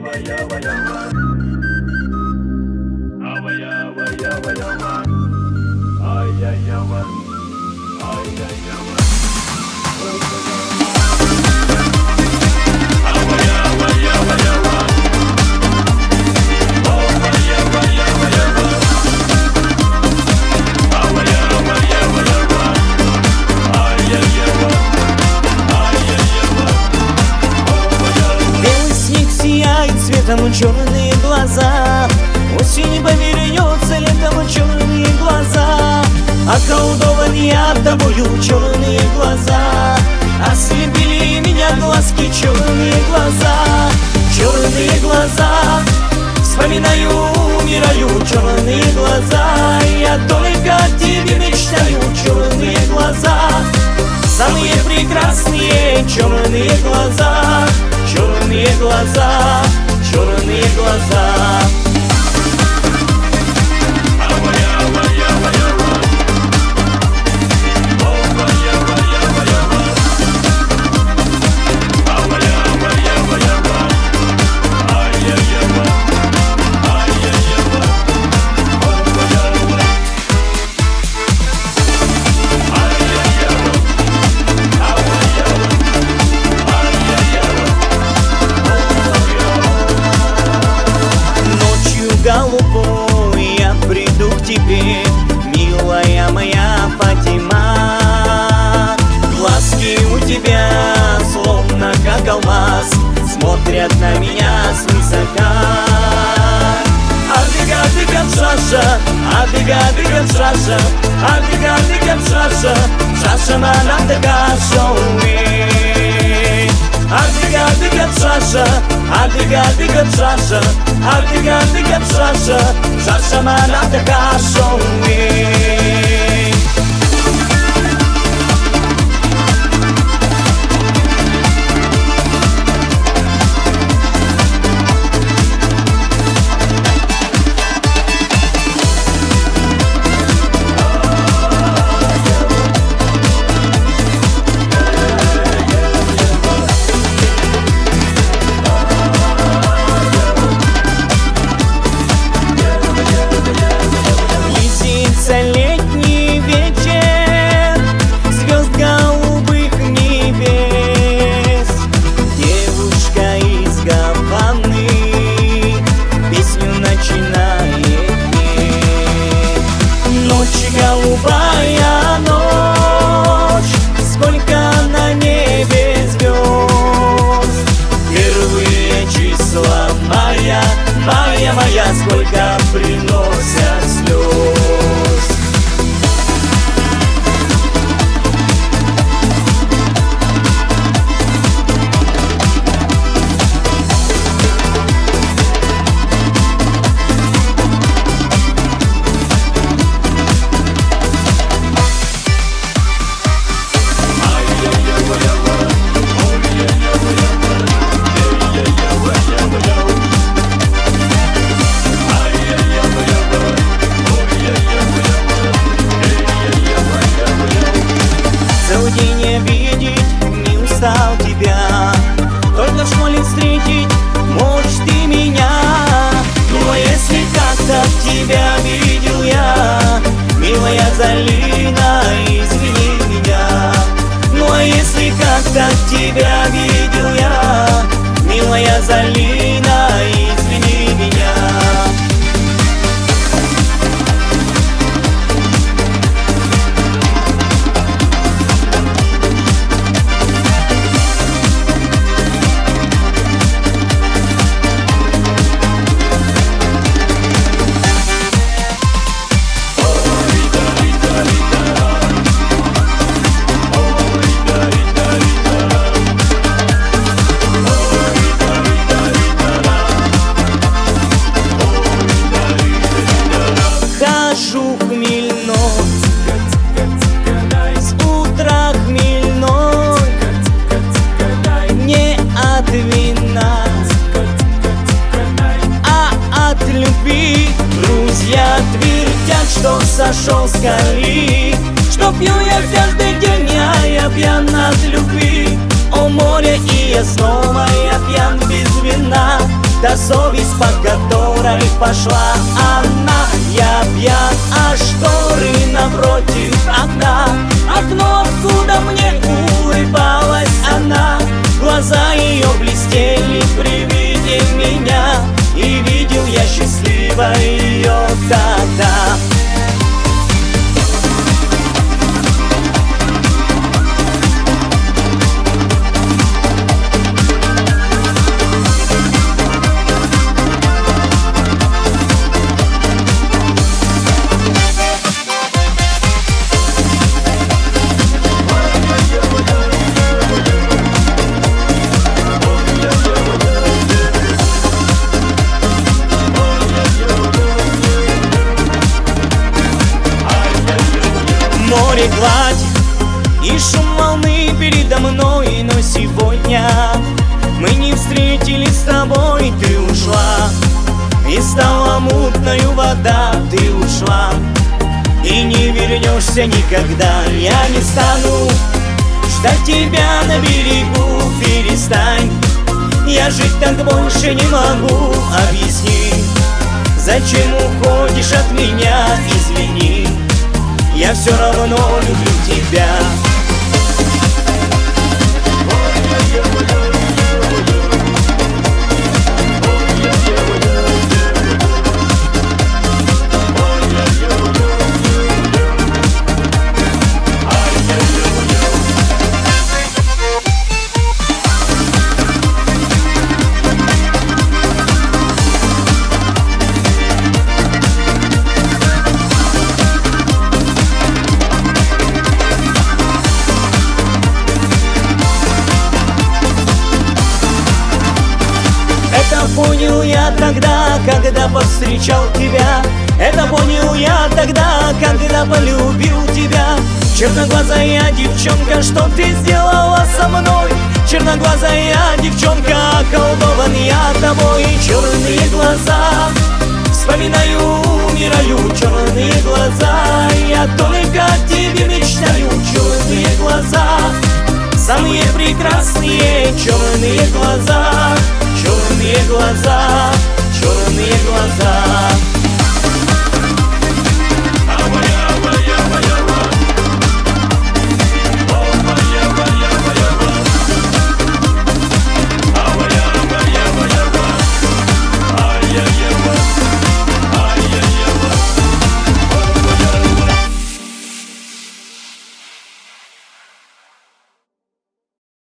Белый снег сияет цветом, черные глаза. Осень повернется летом, черные глаза. Околдован я тобою, черные глаза. Ослепили меня глазки, черные глаза. Черные глаза, вспоминаю, умираю, черные глаза. Я только о тебе мечтаю, черные глаза. Самые прекрасные черные глаза. Черные глаза, черные глаза. Голубой, я приду к тебе, милая моя Фатима. Глазки у тебя словно как алмаз, смотрят на меня свысока. Адыга-адыга шаша, адыга-адыга шаша, адыга-адыга шаша, шаша манатыга шоуэ. Адыга-адыга шаша, адыга-адыга шаша, адыга-адыга шаша, шаша манатыга шоуэ. Летний пошла она. Я пьян, а шторы напротив окна. Окно, откуда мне улыбалась она. Глаза ее блестели при виде меня, и видел я счастливо ее тогда. Море, гладь и шум волны передо мной, но сегодня мы не встретились с тобой. Ты ушла, и стала мутною вода. Ты ушла, и не вернешься никогда. Я не стану ждать тебя на берегу. Перестань, я жить так больше не могу. Объясни, зачем уходишь от меня? Извини, я все равно люблю тебя. Это понял я тогда, когда повстречал тебя. Это понял я тогда, когда полюбил тебя. Черноглазая девчонка, что ты сделала со мной? Черноглазая девчонка, околдован я тобой. Черные глаза, вспоминаю, умираю. Черные глаза, я только о тебе мечтаю. Черные глаза, самые прекрасные. Черные глаза, черные глаза, черные глаза.